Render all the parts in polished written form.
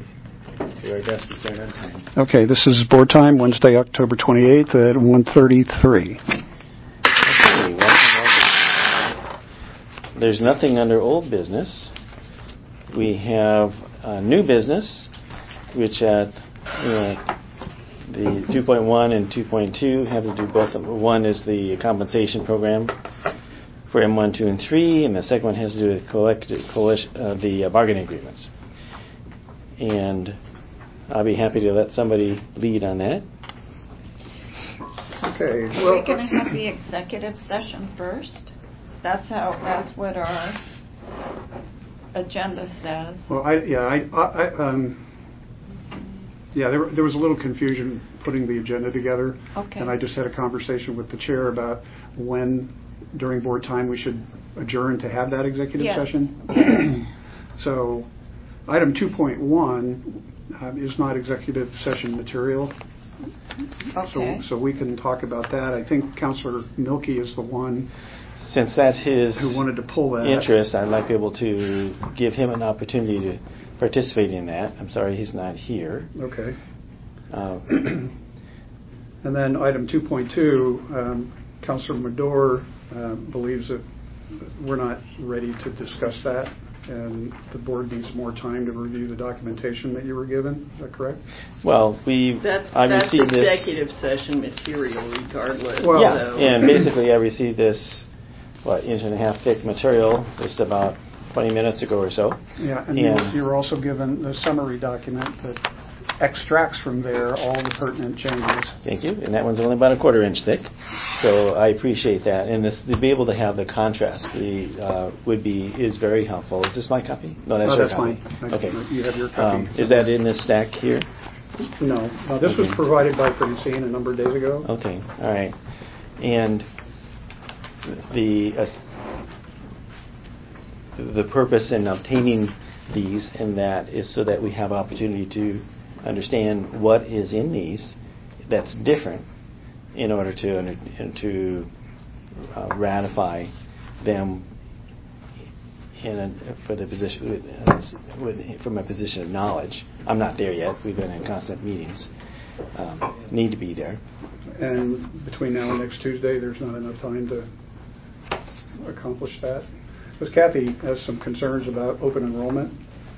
do our best to start on time. Okay, this is board time, Wednesday, October 28th at 1:33. Okay, welcome. There's nothing under old business. We have new business, which at the 2.1 and 2.2 have to do both. One is the compensation program for M1, 2, and 3, and the second one has to do with the bargaining agreements. And I'll be happy to let somebody lead on that. Okay. We're going to have the executive session first. That's what our agenda says. Well, there was a little confusion putting the agenda together. Okay. And I just had a conversation with the chair about when during board time we should adjourn to have that executive session. So item 2.1 is not executive session material. Okay. So we can talk about that. I think Councilor Milkey is the one. Since that's his who wanted to pull that interest, I'd like to be able to give him an opportunity to participate in that. I'm sorry he's not here. Okay. And then item 2.2, Councilor Madore believes that we're not ready to discuss that, and the board needs more time to review the documentation that you were given. Is that correct? Well, that's received executive session material regardless. Well, and basically I received this, inch and a half thick material just about 20 minutes ago or so. Yeah, and you were also given the summary document that extracts from there all the pertinent changes. Thank you. And that one's only about a 1/4 inch thick, so I appreciate that. And this, to be able to have the contrast is very helpful. Is this my copy? No, that's your copy. Fine. Okay. You have your copy. Is that in this stack here? No. This was provided by Francine a number of days ago. Okay. All right. And the purpose in obtaining these and that is so that we have opportunity to understand what is in these that's different in order to ratify them for the position from a position of knowledge. I'm not there yet. We've been in constant meetings. Need to be there. And between now and next Tuesday, there's not enough time to accomplish that. Because Kathy has some concerns about open enrollment.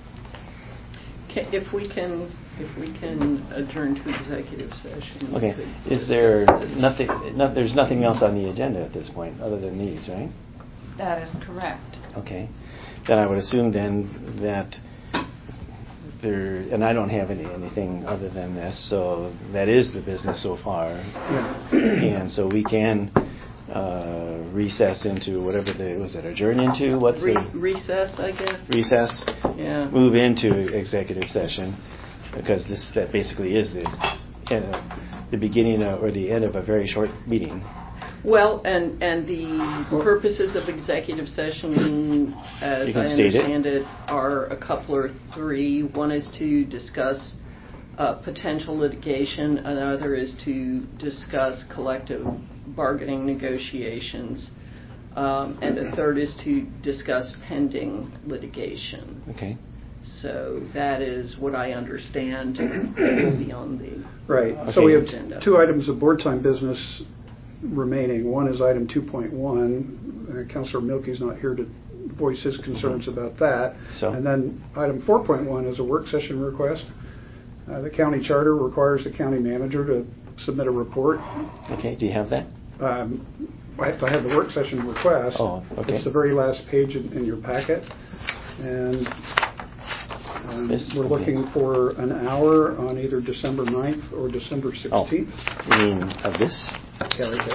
If we can adjourn to executive session. Okay. Is there nothing? There's nothing else on the agenda at this point other than these, right? That is correct. Okay. Then I would assume then that and I don't have anything other than this, so that is the business so far. Yeah. And so we can recess into whatever adjourn into? What's recess, I guess. Recess. Yeah. Move into executive session because that basically is the beginning or the end of a very short meeting. Well, and the purposes of executive session, as I understand it, are a couple or three. One is to discuss potential litigation. Another is to discuss collective bargaining negotiations. And the third is to discuss pending litigation. Okay. So that is what I understand will be on the right. So we have two items of board time business remaining. One is item 2.1. Councilor Milkey's not here to voice his concerns about that. So. And then item 4.1 is a work session request. The county charter requires the county manager to submit a report. Okay. Do you have that? I have the work session request. Oh, okay. It's the very last page in your packet. And we're looking for an hour on either December 9th or December 16th. Oh, you mean of this? Yeah, right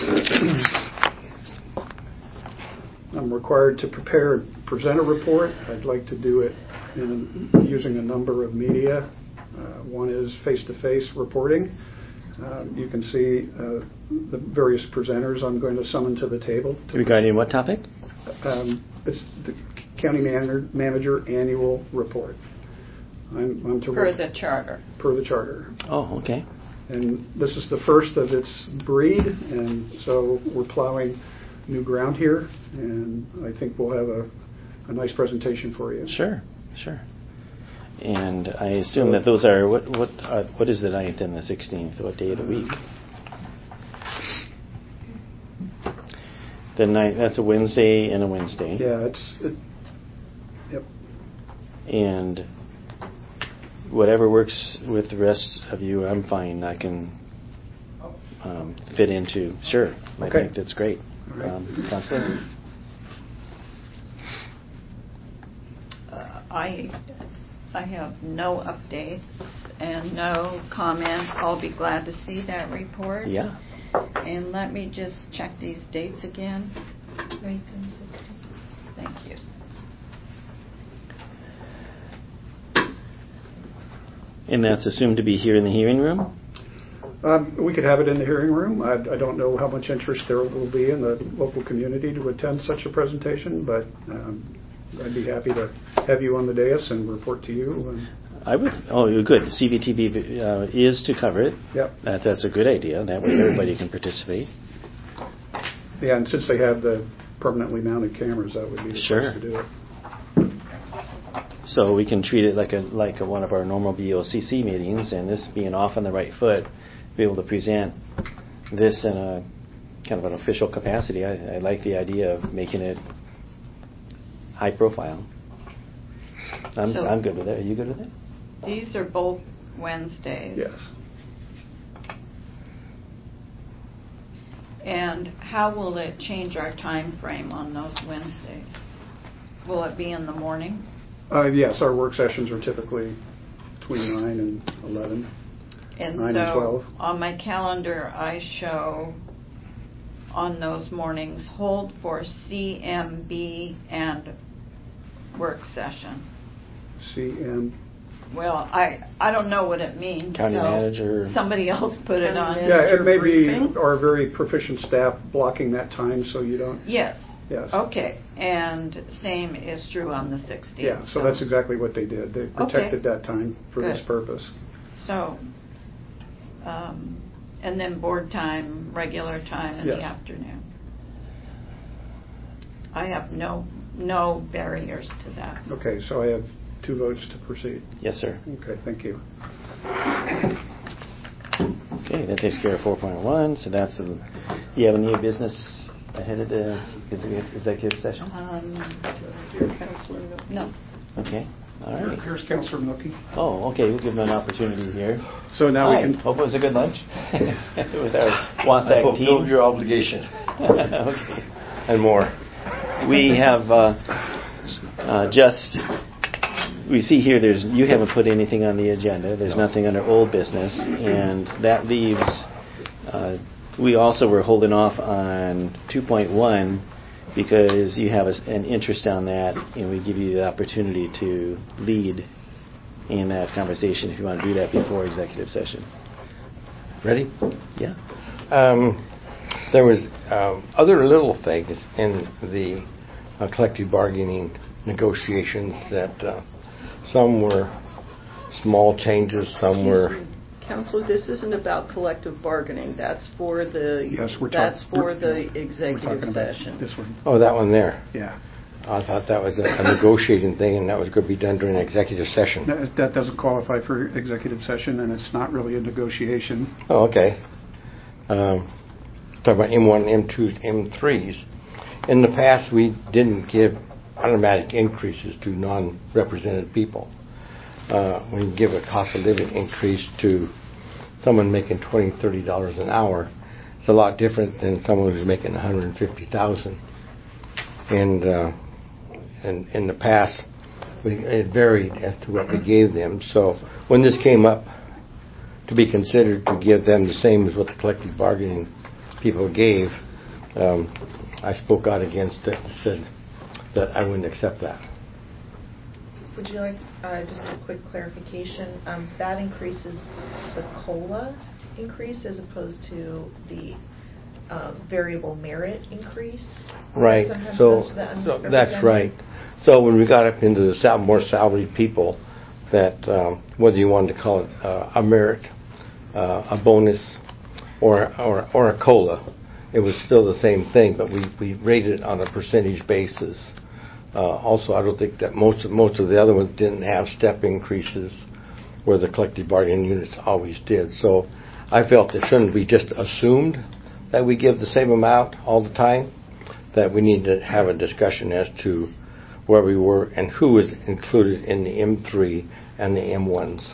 there. I'm required to prepare and present a report. I'd like to do it using a number of media. One is face-to-face reporting. You can see the various presenters I'm going to summon to the table. Regarding what topic? It's the county manager annual report. I'm to per the charter. Per the charter. Oh, okay. And this is the first of its breed, and so we're plowing new ground here, and I think we'll have a nice presentation for you. Sure. And I assume that those are, what is the 9th and the 16th? What day of the week? The 9th, that's a Wednesday and a Wednesday. Yeah, yep. And whatever works with the rest of you, I'm fine. I can fit into. Sure. I think that's great. Right. Counselor? I have no updates and no comment. I'll be glad to see that report. Yeah. And let me just check these dates again. 9th and 16th. Thank you. And that's assumed to be here in the hearing room? We could have it in the hearing room. I don't know how much interest there will be in the local community to attend such a presentation, but I'd be happy to have you on the dais and report to you. I would. Oh, good. CVTV is to cover it. Yep. That's a good idea. That way everybody can participate. Yeah, and since they have the permanently mounted cameras, that would be the place to do it. So we can treat it like one of our normal BOCC meetings, and this being off on the right foot, be able to present this in a kind of an official capacity. I like the idea of making it high profile. I'm good with it. Are you good with it? These are both Wednesdays. Yes. And how will it change our time frame on those Wednesdays? Will it be in the morning? Yes, our work sessions are typically between 9 and 11. And 9 so and 12. On my calendar, I show on those mornings hold for CMB and work session. CM. Well, I don't know what it means. County manager. Somebody else put it on. Yeah, it may be our very proficient staff blocking that time so you don't. Yes. Yes. Okay. And same is true on the 16th. Yeah, so that's exactly what they did. They protected that time for this purpose. So, and then board time, regular time in the afternoon. I have no barriers to that. Okay, so I have 2 votes to proceed. Yes, sir. Okay, thank you. Okay, that takes care of 4.1. So that's do you have any business ahead of the executive session? No. Okay. All right. Here's Councilor Milky. Oh, okay. We'll give them an opportunity here. So now we can. Hope it was a good lunch with our Wasatch team. Fulfilled your obligation. Okay. And more. We have we see here you haven't put anything on the agenda. There's nothing under old business, and that leaves. We also were holding off on 2.1 because you have an interest on that, and we give you the opportunity to lead in that conversation if you want to do that before executive session. Ready? Yeah. There was other little things in the collective bargaining negotiations that some were small changes, some were. Counselor, this isn't about collective bargaining. That's for the executive session. This one. Oh, that one there. Yeah. I thought that was a negotiating thing, and that was going to be done during an executive session. That doesn't qualify for executive session, and it's not really a negotiation. Oh, okay. Talk about M1, M2, M3s. In the past, we didn't give automatic increases to non-represented people. When you give a cost of living increase to someone making $20, $30 an hour, it's a lot different than someone who's making $150,000. And in the past, it varied as to what we gave them. So when this came up to be considered to give them the same as what the collective bargaining people gave, I spoke out against it and said that I wouldn't accept that. Would you like just a quick clarification? That increases the COLA increase as opposed to the variable merit increase? Right. So that's right. So when we got up into the more salaried people, that whether you wanted to call it a merit, a bonus, or a COLA, it was still the same thing, but we rated it on a percentage basis. Also, I don't think that most of the other ones didn't have step increases where the collective bargaining units always did. So I felt it shouldn't be just assumed that we give the same amount all the time, that we need to have a discussion as to where we were and who was included in the M3 and the M1s.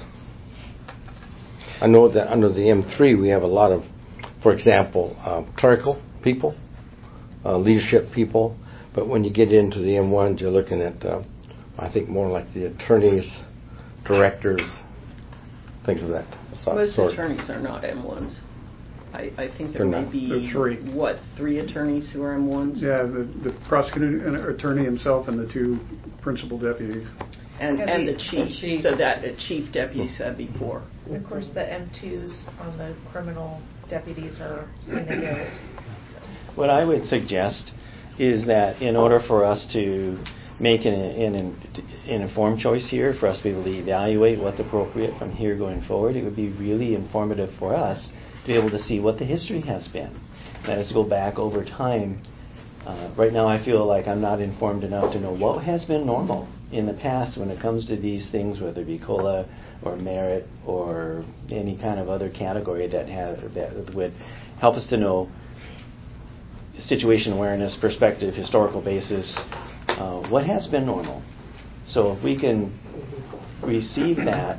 I know that under the M3 we have a lot of, for example, clerical people, leadership people, but when you get into the M1s, you're looking at, I think, more like the attorneys, directors, things of that sort. Most attorneys are not M1s. I think there may be, three attorneys who are M1s? Yeah, the prosecuting attorney himself and the two principal deputies. And the chief, so that the chief deputy said before. And of course, the M2s on the criminal deputies are going to go. So. What I would suggest is that in order for us to make an informed choice here, for us to be able to evaluate what's appropriate from here going forward, it would be really informative for us to be able to see what the history has been. That is to go back over time. Right now I feel like I'm not informed enough to know what has been normal in the past when it comes to these things, whether it be COLA or merit or any kind of other category that would help us to know situation awareness, perspective, historical basis, what has been normal. So if we can receive that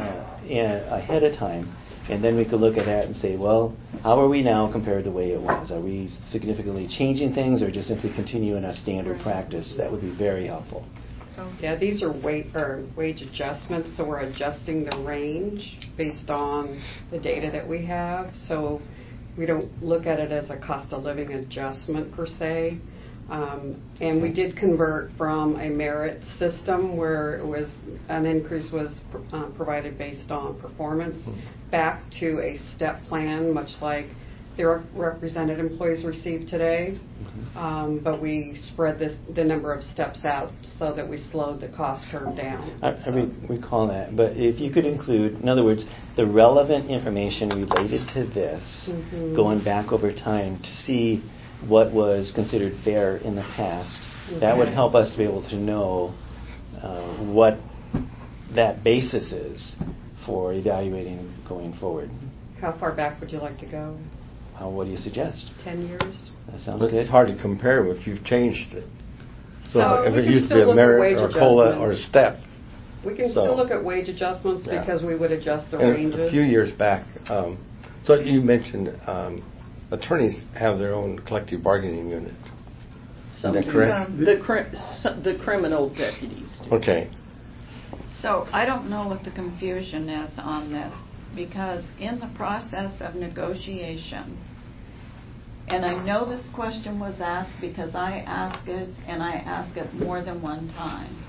ahead of time, and then we could look at that and say, well, how are we now compared to the way it was? Are we significantly changing things or just simply continuing a standard practice? That would be very helpful. Yeah, these are wage adjustments, so we're adjusting the range based on the data that we have. So we don't look at it as a cost of living adjustment per se. And we did convert from a merit system where it was an increase was provided based on performance back to a step plan, much like the represented employees receive today. But we spread the number of steps out so that we slowed the cost curve down. I recall that. But if you could include, in other words, the relevant information related to this, going back over time to see what was considered fair in the past, that would help us to be able to know what that basis is for evaluating going forward. How far back would you like to go? What do you suggest? 10 years? That sounds good. It's hard to compare if you've changed it. So if it used to be a merit or a COLA or a step. We can still look at wage adjustments because we would adjust the ranges. A few years back, so you mentioned attorneys have their own collective bargaining unit. Is that correct? The criminal deputies do. Okay. So I don't know what the confusion is on this, because in the process of negotiation, and I know this question was asked because I asked it, and I asked it more than one time.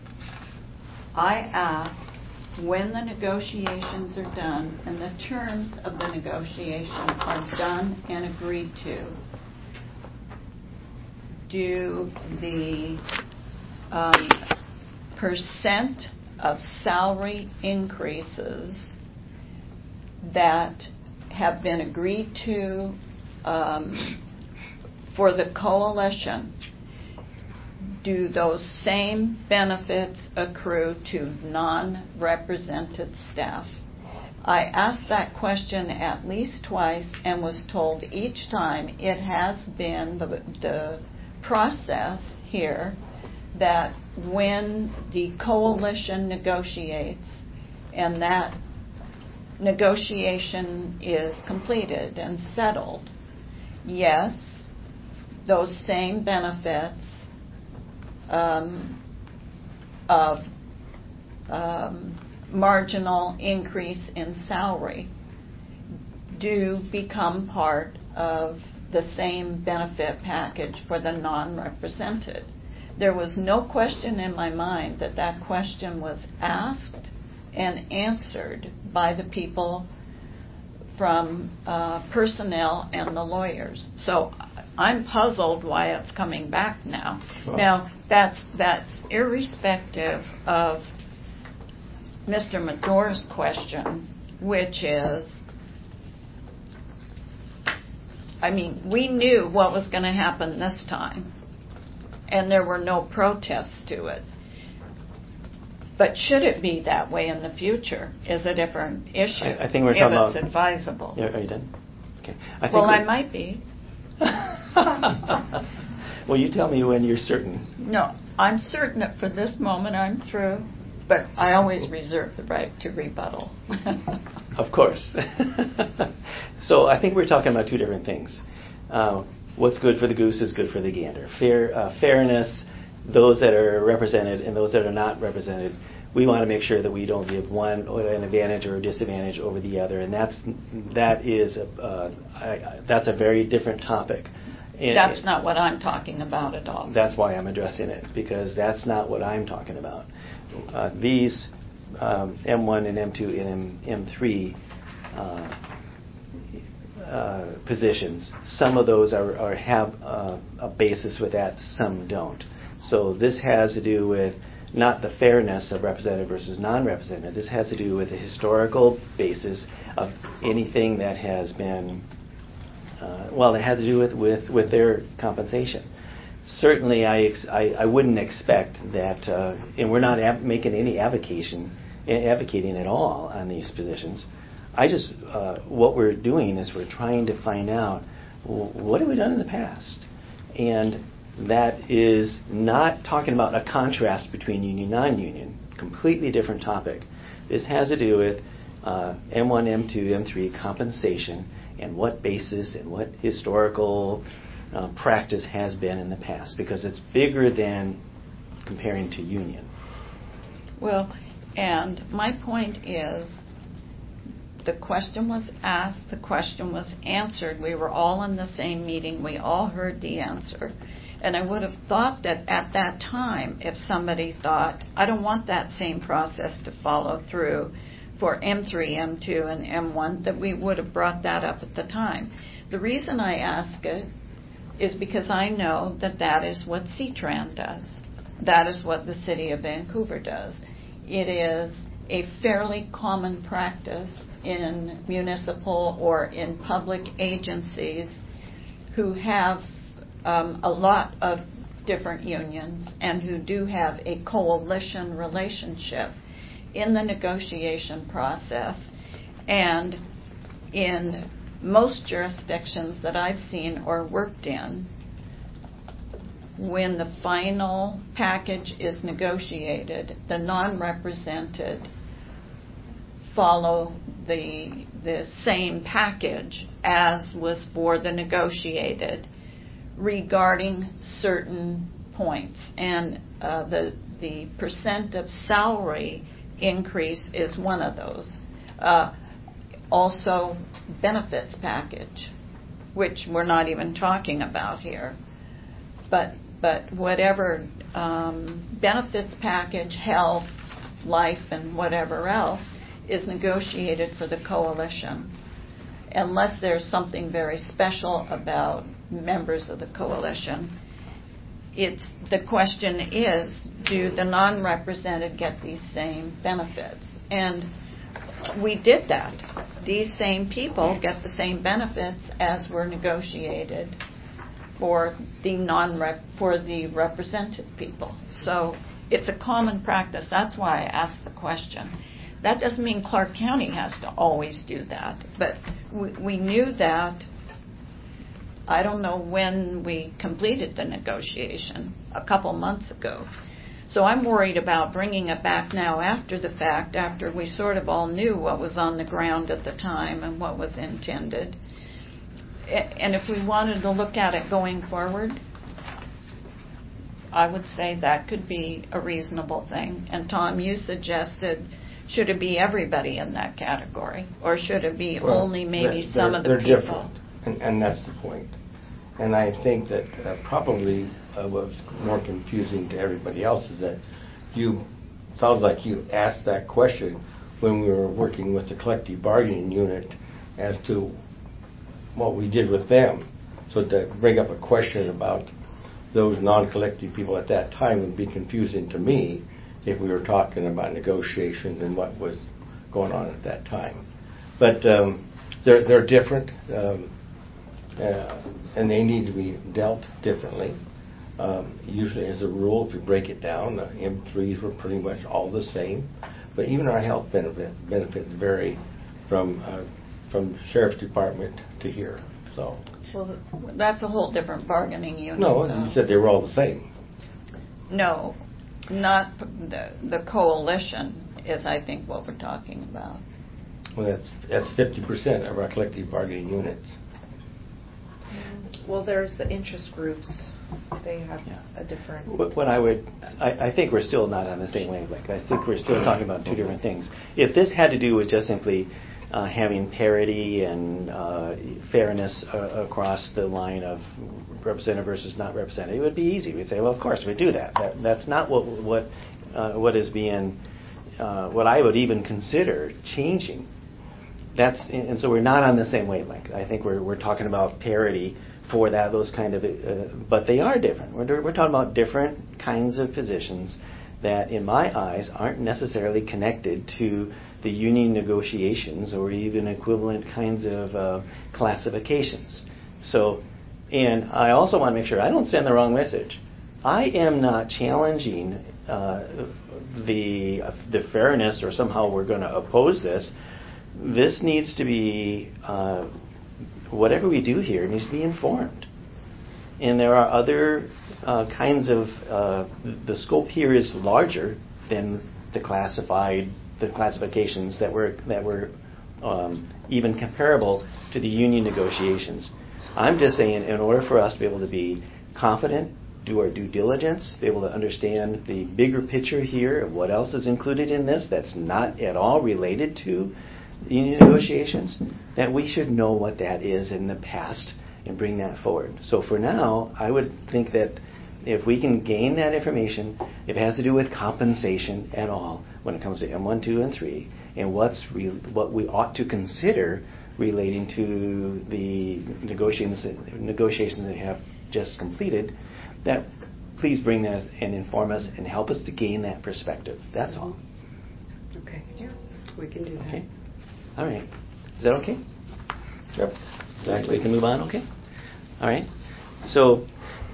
I asked, when the negotiations are done and the terms of the negotiation are done and agreed to, do the percent of salary increases that have been agreed to for the coalition, do those same benefits accrue to non-represented staff? I asked that question at least twice and was told each time it has been the process here that when the coalition negotiates and that negotiation is completed and settled, yes, those same benefits of marginal increase in salary do become part of the same benefit package for the non-represented. There was no question in my mind that question was asked and answered by the people from personnel and the lawyers. So I'm puzzled why it's coming back now. Well, now, that's irrespective of Mr. Medore's question, which is, I mean, we knew what was going to happen this time. and there were no protests to it. But should it be that way in the future is a different issue. I think we're talking about... If it's advisable. Yeah, are you done? Okay. I might be. Well, you tell me when you're certain. No, I'm certain that for this moment I'm through, but I always reserve the right to rebuttal. Of course. So I think we're talking about two different things. What's good for the goose is good for the gander. Fairness, those that are represented and those that are not represented, we want to make sure that we don't give one an advantage or a disadvantage over the other, and that's a very different topic. And that's not what I'm talking about at all. That's why I'm addressing it, because that's not what I'm talking about. These M1 and M2 and M3 positions, some of those have a basis with that, some don't. So this has to do with not the fairness of represented versus non-represented. This has to do with the historical basis of anything that has been, it had to do with their compensation. Certainly, I wouldn't expect that, and we're not making any advocating at all on these positions. What we're doing is we're trying to find out what have we done in the past, and that is not talking about a contrast between union and non-union. Completely different topic. This has to do with M1, M2, M3 compensation and what basis and what historical practice has been in the past, because it's bigger than comparing to union. Well, and my point is, the question was asked, the question was answered. We were all in the same meeting. We all heard the answer. And I would have thought that at that time, if somebody thought, I don't want that same process to follow through for M3, M2, and M1, that we would have brought that up at the time. The reason I ask it is because I know that is what CTRAN does. That is what the City of Vancouver does. It is a fairly common practice in municipal or in public agencies who have a lot of different unions and who do have a coalition relationship in the negotiation process. And in most jurisdictions that I've seen or worked in, when the final package is negotiated, the non-represented follow the same package as was for the negotiated regarding certain points. And the percent of salary increase is one of those. Also, benefits package, which we're not even talking about here. But whatever benefits package, health, life, and whatever else is negotiated for the coalition. Unless there's something very special about members of the coalition, the question is, do the non-represented get these same benefits? And we did that. These same people get the same benefits as were negotiated for the represented people. So it's a common practice. That's why I asked the question. That doesn't mean Clark County has to always do that, but we knew that. I don't know when we completed the negotiation, a couple months ago. So I'm worried about bringing it back now after the fact, after we sort of all knew what was on the ground at the time and what was intended. And if we wanted to look at it going forward, I would say that could be a reasonable thing. And Tom, you suggested, should it be everybody in that category? Or should it be only maybe some of the people? They're different, and that's the point. And I think that probably what's more confusing to everybody else is that sounds like you asked that question when we were working with the collective bargaining unit as to what we did with them. So to bring up a question about those non-collective people at that time would be confusing to me if we were talking about negotiations and what was going on at that time. But they're different, and they need to be dealt differently. Usually, as a rule, if you break it down, the M3s were pretty much all the same. But even our health benefits vary from Sheriff's Department to here. So. Well, that's a whole different bargaining unit. No, though. you said they were all the same. No, not the coalition is, I think, what we're talking about. Well, that's 50% of our collective bargaining units. Well, there's the interest groups. They have a different. I think we're still not on the same wavelength. I think we're still talking about two different things. If this had to do with just simply having parity and fairness across the line of represented versus not represented, it would be easy. We'd say, well, of course we do that. That's not what is being what I would even consider changing. And so we're not on the same wavelength. I think we're talking about parity for those kind of, but they are different. We're talking about different kinds of positions that, in my eyes, aren't necessarily connected to the union negotiations or even equivalent kinds of classifications. So, and I also want to make sure I don't send the wrong message. I am not challenging the fairness or somehow we're going to oppose this. This needs to be, whatever we do here needs to be informed. And there are other kinds of, the scope here is larger than the classifications that were even comparable to the union negotiations. I'm just saying, in order for us to be able to be confident, do our due diligence, be able to understand the bigger picture here of what else is included in this that's not at all related to union negotiations, that we should know what that is in the past and bring that forward. So for now, I would think that if we can gain that information, if it has to do with compensation at all when it comes to M1, 2, and 3, and what we ought to consider relating to the negotiations that have just completed, that please bring that and inform us and help us to gain that perspective. That's all. Okay. Yeah, we can do that. Okay. All right. Is that okay? Yep. We can move on, okay? All right. So,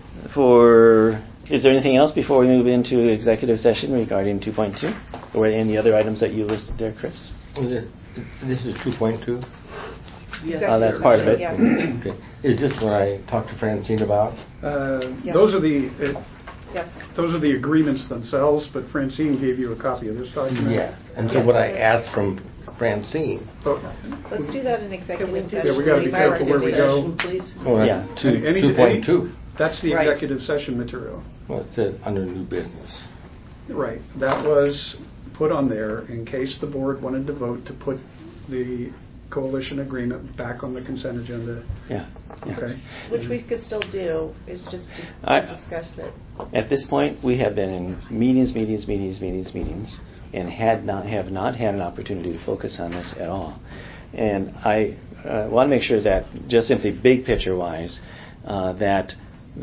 is there anything else before we move into executive session regarding 2.2? Or any other items that you listed there, Chris? This is 2.2? Yes. That's part of it. Yes. Okay. Is this what I talked to Francine about? Yes. Those are the Yes. those are the agreements themselves, but Francine gave you a copy of this document. Yeah. And so what I asked from Francine. Let's do that in executive session. Yeah, we got to be careful where we go. Please. Well, Yeah. 2.2. That's the Right. executive session material. Well, it says under new business. Right. That was put on there in case the board wanted to vote to put the coalition agreement back on the consent agenda. Yeah. Okay. Which we could still do, is just to discuss it. At this point, we have been in meetings, and have not had an opportunity to focus on this at all. And I want to make sure that, just simply big picture-wise, that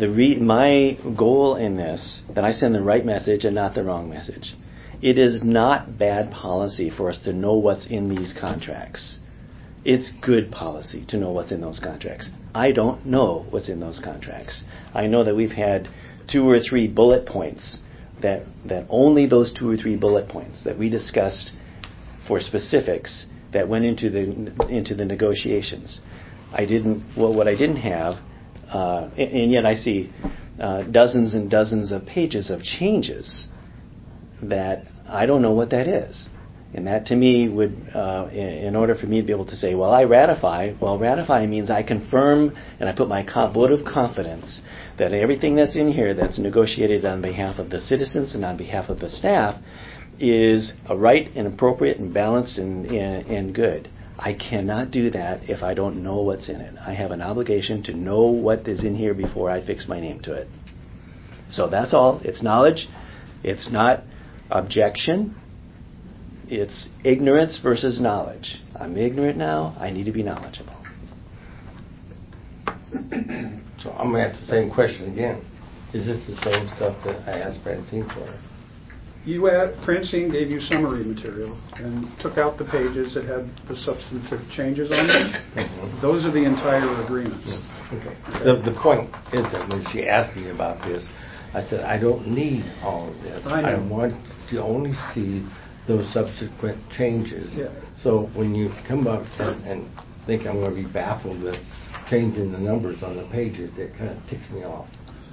my goal in this, that I send the right message and not the wrong message. It is not bad policy for us to know what's in these contracts. It's good policy to know what's in those contracts. I don't know what's in those contracts. I know that we've had 2 or 3 bullet points that only those 2 or 3 bullet points that we discussed for specifics that went into the negotiations. What I didn't have, and yet I see dozens and dozens of pages of changes that I don't know what that is. And that, to me, would, in order for me to be able to say, well, I ratify, ratify means I confirm and I put my vote of confidence that everything that's in here that's negotiated on behalf of the citizens and on behalf of the staff is a right and appropriate and balanced and good. I cannot do that if I don't know what's in it. I have an obligation to know what is in here before I fix my name to it. So that's all. It's knowledge. It's not objection. It's ignorance versus knowledge. I'm ignorant now. I need to be knowledgeable. So I'm going to ask the same question again. Is this the same stuff that I asked Francine for? Francine gave you summary material and took out the pages that had the substantive changes on them. Mm-hmm. Those are the entire agreements. Okay. The point is that when she asked me about this, I said, I don't need all of this. I know. want to only see those subsequent changes. Yeah. So when you come up and think I'm going to be baffled with changing the numbers on the pages, it kind of ticks me off.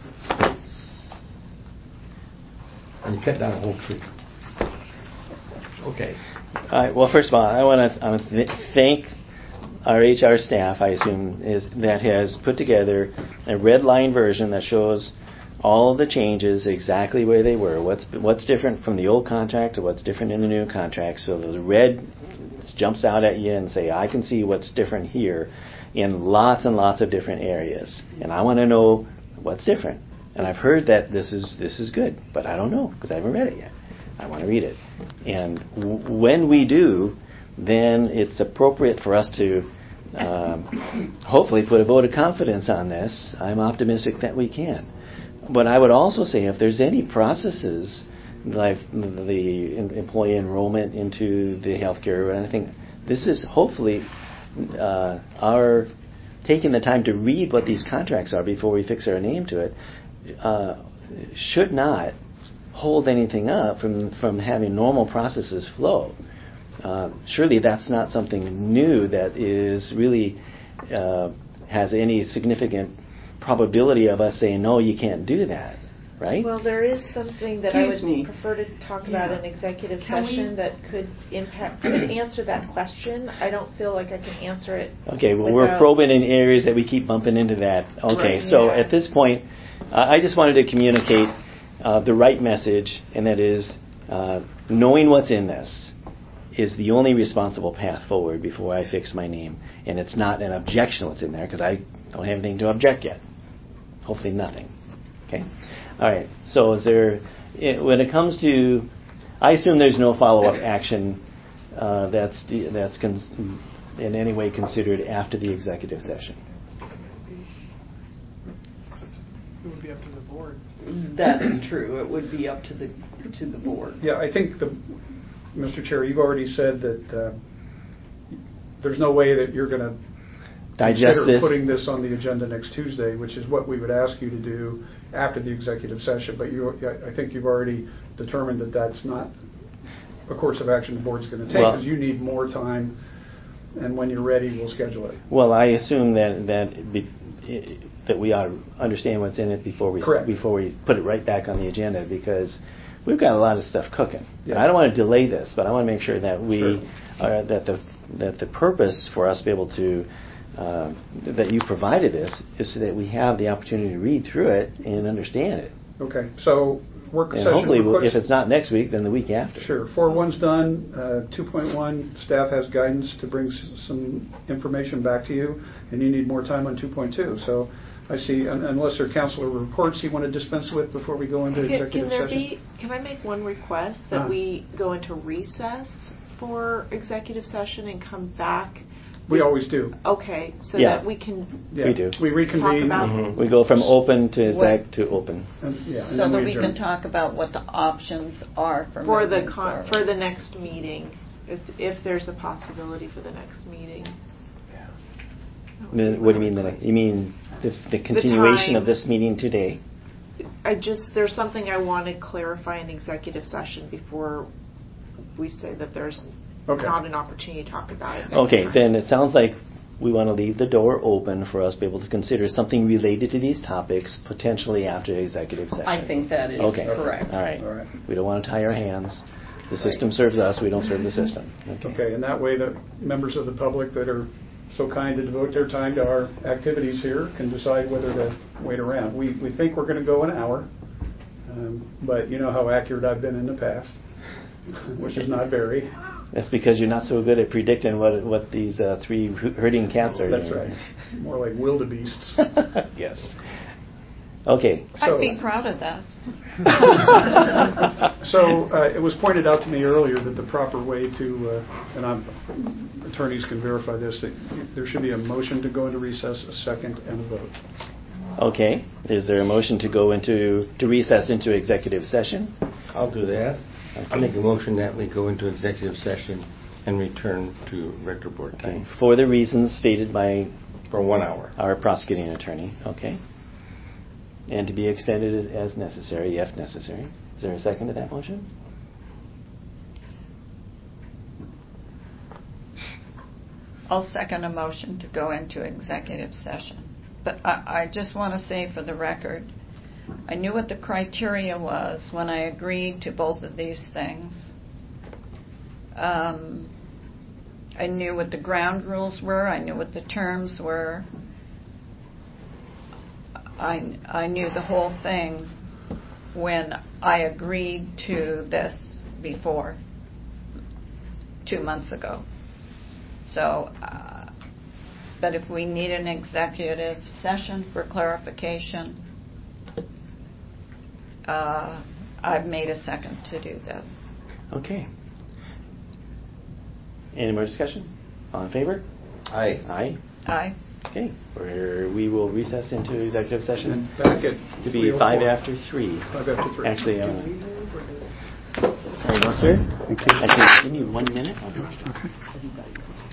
And you cut down a whole tree. Okay. All right. Well, first of all, I want to thank our HR staff, I assume, that has put together a red line version that shows all of the changes exactly where they were. What's different from the old contract to what's different in the new contract. So the red jumps out at you and say, I can see what's different here in lots and lots of different areas. And I want to know what's different. And I've heard that this is good, but I don't know because I haven't read it yet. I want to read it. And when we do, then it's appropriate for us to hopefully put a vote of confidence on this. I'm optimistic that we can. But I would also say if there's any processes like the employee enrollment into the healthcare, and I think this is hopefully our taking the time to read what these contracts are before we fix our name to it, should not hold anything up from having normal processes flow. Surely that's not something new that is really has any significant probability of us saying, no, you can't do that, right? Well, there is something that I would prefer to talk about in executive session that could answer that question. I don't feel like I can answer it. Okay, well, we're probing in areas that we keep bumping into that. Okay, right, so at this point, I just wanted to communicate the right message, and that is knowing what's in this is the only responsible path forward before I fix my name. And it's not an objection what's in there, because I don't have anything to object yet. Hopefully nothing. Okay? All right. So is there, when it comes to, I assume there's no follow-up action that's in any way considered after the executive session. It would be up to the board. That is true. It would be up to the board. Yeah, I think, Mr. Chair, you've already said that there's no way that you're going to digest this, putting this on the agenda next Tuesday, which is what we would ask you to do after the executive session. But I think you've already determined that that's not a course of action the board's going to take, because you need more time, and when you're ready, we'll schedule it. Well, I assume that we ought to understand what's in it before we put it right back on the agenda, because we've got a lot of stuff cooking. Yeah. And I don't want to delay this, but I want to make sure that that the purpose for us to be able to that you provided this is so that we have the opportunity to read through it and understand it. Okay, so work session. Hopefully, if it's not next week, then the week after. Sure. 4.1's done. 2.1, staff has guidance to bring some information back to you, and you need more time on 2.2. So I see, unless there are counselor reports you want to dispense with before we go into executive session. Can I make one request that we go into recess for executive session and come back? We always do. Okay, so that we can. Yeah, we do. We reconvene. Mm-hmm. We go from open to exec to open. So that we can talk about what the options are for the next meeting, if there's a possibility for the next meeting. What do you mean? You mean the continuation of this meeting today? There's something I want to clarify in executive session before we say that there's not an opportunity to talk about it. Okay, then it sounds like we want to leave the door open for us to be able to consider something related to these topics potentially after executive session. I think that is correct. All right. We don't want to tie our hands. The system serves us. We don't serve the system. Okay, and that way the members of the public that are so kind to devote their time to our activities here can decide whether to wait around. We think we're going to go an hour, but you know how accurate I've been in the past, which is not very. That's because you're not so good at predicting what these three herding cats are doing. That's right. More like wildebeests. Yes. Okay. I'd be proud of that. So it was pointed out to me earlier that the proper way to, attorneys can verify this, that there should be a motion to go into recess, a second, and a vote. Okay. Is there a motion to go to recess into executive session? I'll do that. Okay. I'll make a motion that we go into executive session and return to Rector Board. Okay. For the reasons stated by... For 1 hour. Our prosecuting attorney. Okay. and to be extended as necessary, if necessary. Is there a second to that motion? I'll second a motion to go into executive session. But I just want to say for the record, I knew what the criteria was when I agreed to both of these things. I knew what the ground rules were. I knew what the terms were. I knew the whole thing when I agreed to this before, 2 months ago. So, but if we need an executive session for clarification, I've made a second to do that. Okay. Any more discussion? All in favor? Aye. Aye. Aye. Okay. We will recess into executive session. And back at to be 5 after 3. 5 after 3. Actually, sorry, no, sir. Thank you. Actually, give me 1 minute. Okay.